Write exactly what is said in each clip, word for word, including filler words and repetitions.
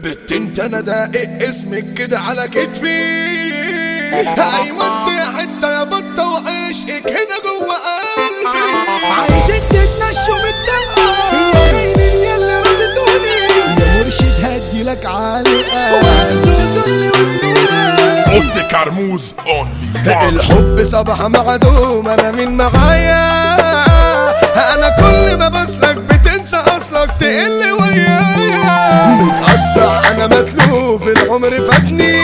بت انت انا داقق اسمك كده على كتفي. ايوه انت يا حته يا بطه وعشقك هنا جوه قلبي. عايزين تتنشوا من الدم يا عيني يلا رزقتوني يا مرشد هديلك علقه وعنده ذل وجنونه. اوتي كرموز اونلي الحب صباح معدوم انا مين معايا. انا كل ما بسلك بتنسى اصلك تقل ويايا. متقطع انا متلوف العمر فاتني.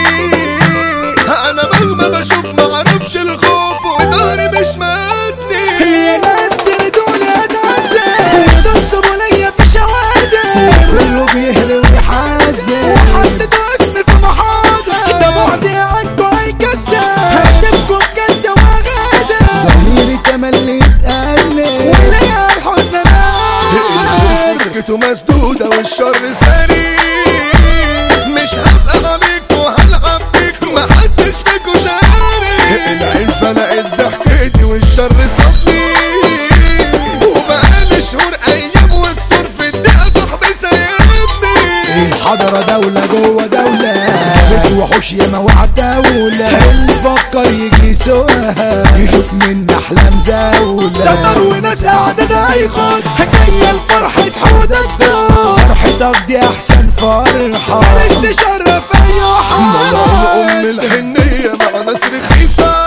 انا مهما بشوف معرفش الخوف وضهري مش ماتني. يا ناس تردولي اتعذب يدوسوا ليا في شوادر كله بيهري ويحزن وحطيت اسمي في محاضر. ده بعدي عنكوا هيكسر هسيبكوا بجد وغادر. ضميري تملي يتقلب وليا الحزن نار. سكته مسدودة والشر ساري. مش هبقى عليكوا هلعب بيكوا محدش فيكوا شاري. العين فلقت ضحكتي والشر صفني. وبقالي شهور ايام وكسور في الدقة صاحبي سايبني. الحضرة دولة جوه دولة بتوحوش ياما وعتاولة. اللي فكر يجي سواها يشوف من احلام زاولة. تقدر وناس قاعدة دايخد جاية الفرحة حودة الدار. فرحتك دي احسن فرحة مش تشرف اي حد. ام الحنية مع ناس رخيصة.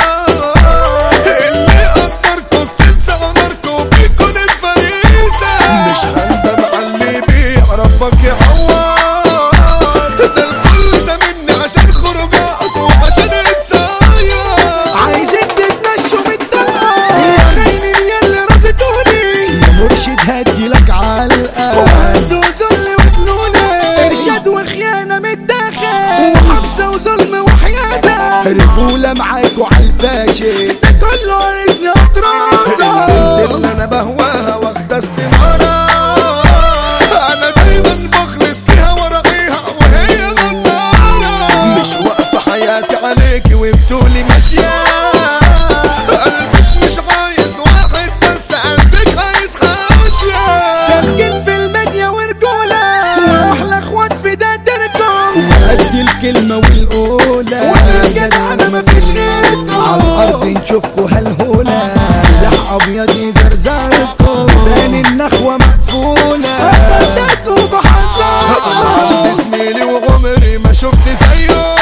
اللي قدركوا بتنسى ناركوا بيكون الفريسة. مش هندم على اللي بيعرفك يعوض. ده الكل زمني عشان خروجات وعشان اتصايا. عايزين تتنشوا من الدم يا عيني يلا رزقتوني يا مرشد هديلك علقة وعنده ذل وجنونه. ارشاد وخيانة متداخل وحبسة وظلم وحيازة. رجولة معاكوا عالفاشل ده كله عايزني اطرازة. البنت اللي انا بهواها واخدة استمارة. انا دايما بخلص ليها وراقيها وهي غدارة. مش واقفة حياتي عليكي وبتقولي ماشية. قلبك مش عايز واحد بس قلبك عايز خاشية. سالكين في الميديا ورجولة واحلى اخوات في ده تركم. وقد الكلمة والقولة والجدع انا مفيش غيركم. على الارض نشوفكوا هالهولة سلاح ابيض يزرزركم. بين النخوة مقفولة بدكوا بحذركم. انا زميلي وعمري ما شفت زيه.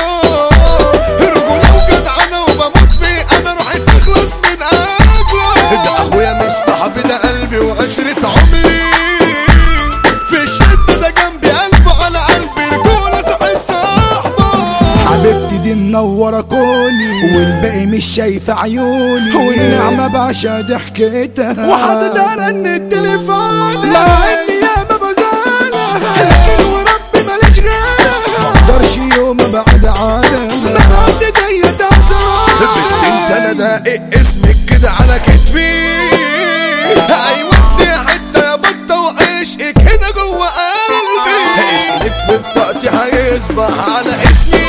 رجولة وجدعنة وبموت فيه انا روحي تخلص من قبله. ده اخويا مش صاحبي ده قلبي وعشرة عمري. في الشدة ده جنبي قلبه على قلبي رجولة صاحب صاحبه. حبيبتي دي منورة كوني والباقي مش شايفة عيوني. والنعمة بعشا ضحكتها وحاططها رن التليفون. مع اني ياما بزعلها لكن وربي ماليش غيرها. مقدرش يوم بعد عنها بعد جاية تعزل. بنت انت انا داقق اسمك كده على كتفي. ايوه انت يا حته يا بطه وعشقك هنا جوه قلبي. اسمك في بطاقتي هيصبح على اسمي.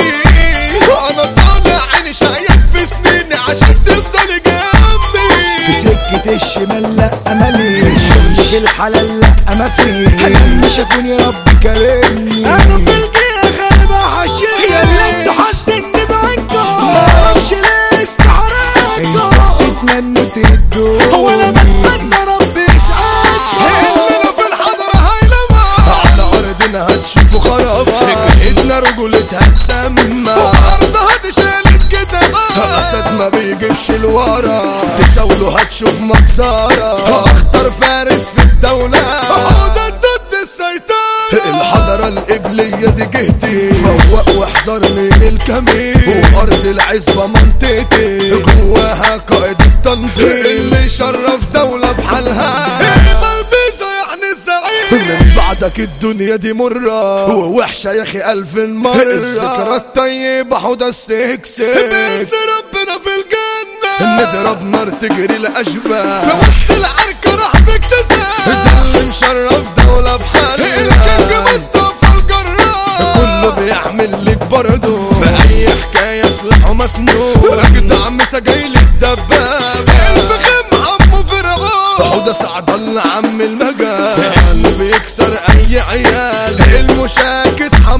وانا طالع عيني شايك في سنيني عشان تفضلي جنبي. في سكة الشمال لا املي شغل في الحلال لا ما فيه. لما شافوني ربي كرمني انا في الجيه غالبا حشيت. يا اللي انتوا حاسيني بعينكم معرفش ليه استحرقتكم. اتمنوا تدوني وانا بتمنى ربي يسعدكم. اننا في الحضره هيلمع على ارضنا هتشوفوا خرابه. ايدنا رجولتها تسمى وارضها دي شالت كده. اسد ما بيجيبش الورا تساوله هتشوف مكسره. اخطر فارس في الدوله عودة ضد السيطره. الحضره القبليه دي جهتي. فوق واحذر من الكمين. وارض العزبه منطقتي. جواها قائد التنظيم اللي شرف دوله بحالها. بلبيزه يعني الزعيم. من بعدك الدنيا دي مرة ووحشة يا اخي الف مرة. الذكرى الطيبة حوض السكسك بإذن ربنا في الجنة. نضرب نار تجري الاشباه في وسط العركة راح بكتساب. ده اللي مشرف دولة بحالها. الكينج مصطفى الجراح كله بيعمل لك برضه. في اي حكاية سلاحه مسنون. اجدع مسجايل الدباب. الفخم عمو فرعون. حوض سعد الله عم المجال. اسمه بيكسر اي عيال. المشاكس حمو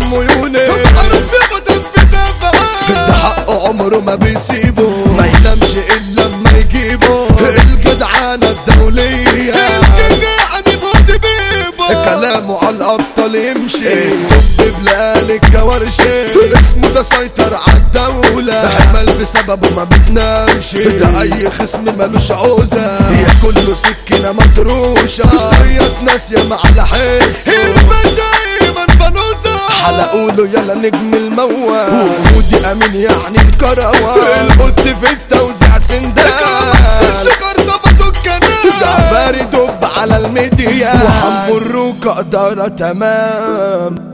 عمره ما بيسيبه، ما ينامش الا لما يجيبه الجدعانة الدولية، الجدعانة بود بيبه كلامه على الابطال يمشي، طب بلال الكوارشي اسمه ده سيطر عالدولة، حمل بسببه ما بتنامش، ده اي خصم ملوش عوزة، هي كله سكينة مطروشة، صياد ناس يا على حسه، الباشا ايمن بنوزة حلقوله يلا نجم الموال، ودي امين يعني الكروان، القط في التوزيع سندان، الشجر ظبطوا الكلام، جعفري دب على الميديا، وحمو الروكة قدرة تمام.